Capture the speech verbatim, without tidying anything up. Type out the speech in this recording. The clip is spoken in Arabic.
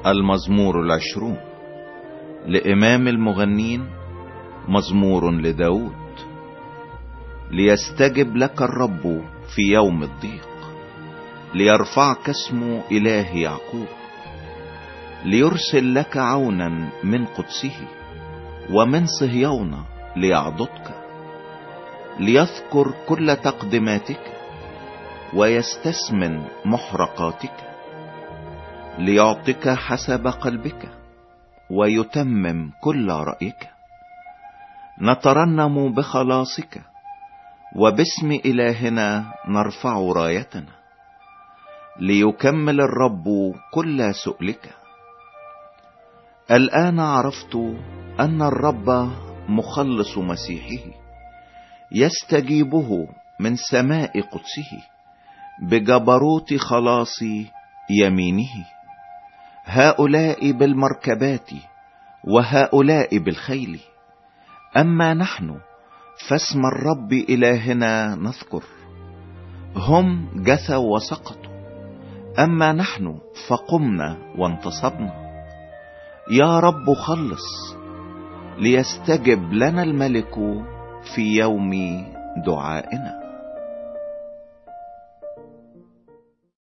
المزمور العشرون لإمام المغنين، مزمور لداود. ليستجب لك الرب في يوم الضيق، ليرفعك اسم إله يعقوب، ليرسل لك عونا من قدسه ومن صهيون ليعضدك، ليذكر كل تقدماتك ويستثمن محرقاتك، ليعطيك حسب قلبك ويتمم كل رأيك. نترنم بخلاصك وباسم إلهنا نرفع رايتنا، ليكمل الرب كل سؤلك. الآن عرفت أن الرب مخلص مسيحه، يستجيبه من سماء قدسه بجبروت خلاص يمينه. هؤلاء بالمركبات وهؤلاء بالخيل، أما نحن فاسم الرب إلهنا نذكر. هم جثوا وسقطوا، أما نحن فقمنا وانتصبنا. يا رب خلص، ليستجب لنا الملك في يوم دعائنا.